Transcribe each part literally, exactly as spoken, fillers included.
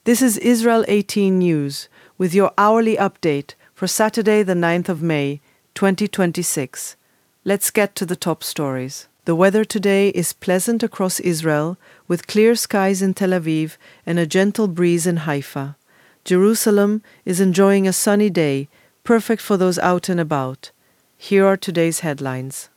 This is Israel eighteen News with your hourly update for Saturday, the ninth of May, twenty twenty-six. Let's get to the top stories. The weather today is pleasant across Israel, with clear skies in Tel Aviv and a gentle breeze in Haifa. Jerusalem is enjoying a sunny day, perfect for those out and about. Here are today's headlines.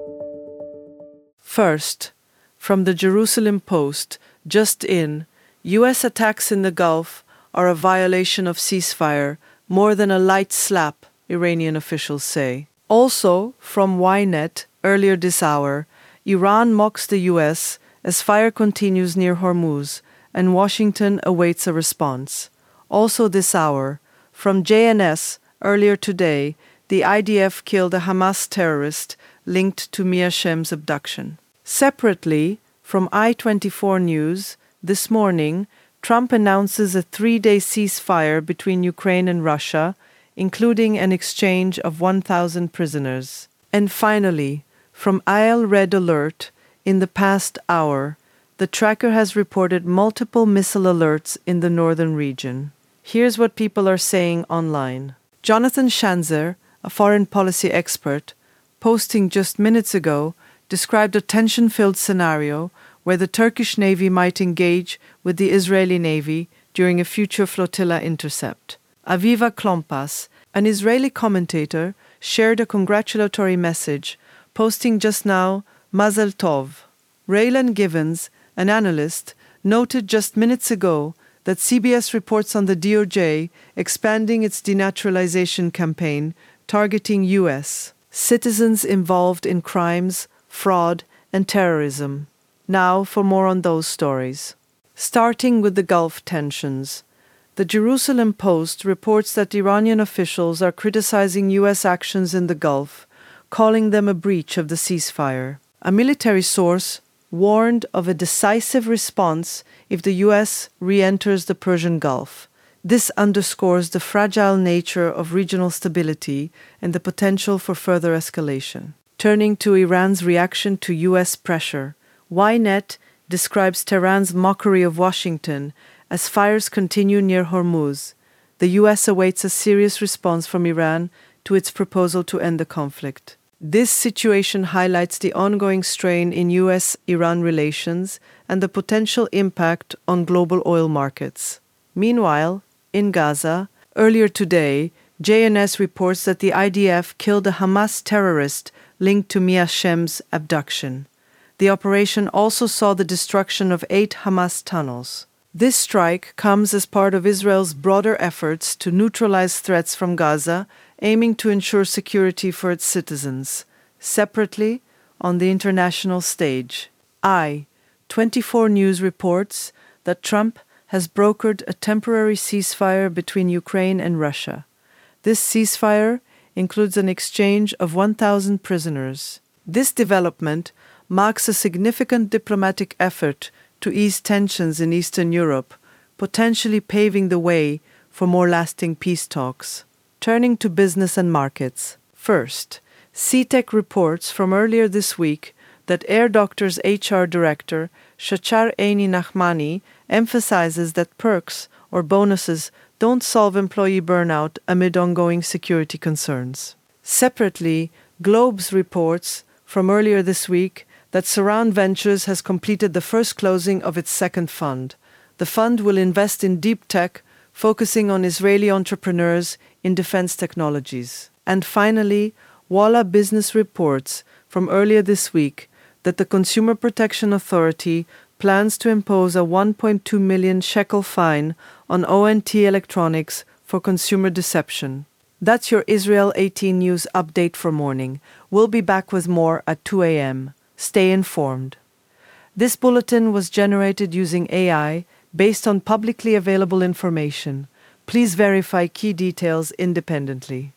First, from the Jerusalem Post, just in, U S attacks in the Gulf are a violation of ceasefire, more than a light slap, Iranian officials say. Also, from Ynet, earlier this hour, Iran mocks the U S as fire continues near Hormuz, and Washington awaits a response. Also this hour, from J N S, earlier today, the I D F killed a Hamas terrorist linked to Mia Shem's abduction. Separately, from I twenty-four News, this morning, Trump announces a three-day ceasefire between Ukraine and Russia, including an exchange of one thousand prisoners. And finally, from I L Red Alert, in the past hour, the tracker has reported multiple missile alerts in the northern region. Here's what people are saying online. Jonathan Schanzer, a foreign policy expert, posting just minutes ago, described a tension-filled scenario where the Turkish Navy might engage with the Israeli Navy during a future flotilla intercept. Aviva Klompas, an Israeli commentator, shared a congratulatory message, posting just now, Mazel Tov. Raylan Givens, an analyst, noted just minutes ago that C B S reports on the D O J expanding its denaturalization campaign targeting U S citizens involved in crimes, fraud, and terrorism. Now for more on those stories. Starting with the Gulf tensions. The Jerusalem Post reports that Iranian officials are criticizing U S actions in the Gulf, calling them a breach of the ceasefire. A military source warned of a decisive response if the U S re-enters the Persian Gulf. This underscores the fragile nature of regional stability and the potential for further escalation. Turning to Iran's reaction to U S pressure, Ynet describes Tehran's mockery of Washington as fires continue near Hormuz. The U S awaits a serious response from Iran to its proposal to end the conflict. This situation highlights the ongoing strain in U S Iran relations and the potential impact on global oil markets. Meanwhile, in Gaza, earlier today, J N S reports that the I D F killed a Hamas terrorist linked to Mia Shem's abduction. The operation also saw the destruction of eight Hamas tunnels. This strike comes as part of Israel's broader efforts to neutralize threats from Gaza, aiming to ensure security for its citizens. Separately, on the international stage, I twenty-four News reports that Trump has brokered a temporary ceasefire between Ukraine and Russia. This ceasefire includes an exchange of one thousand prisoners. This development marks a significant diplomatic effort to ease tensions in Eastern Europe, potentially paving the way for more lasting peace talks. Turning to business and markets. First, C TEC reports from earlier this week that Air Doctor's H R director, Shachar Eini Nachmani, emphasizes that perks or bonuses don't solve employee burnout amid ongoing security concerns. Separately, Globes reports from earlier this week that Surround Ventures has completed the first closing of its second fund. The fund will invest in deep tech, focusing on Israeli entrepreneurs in defense technologies. And finally, Walla Business reports from earlier this week that the Consumer Protection Authority plans to impose a one point two million shekel fine on O N T Electronics for consumer deception. That's your Israel eighteen News update for morning. We'll be back with more at two a.m. Stay informed. This bulletin was generated using A I based on publicly available information. Please verify key details independently.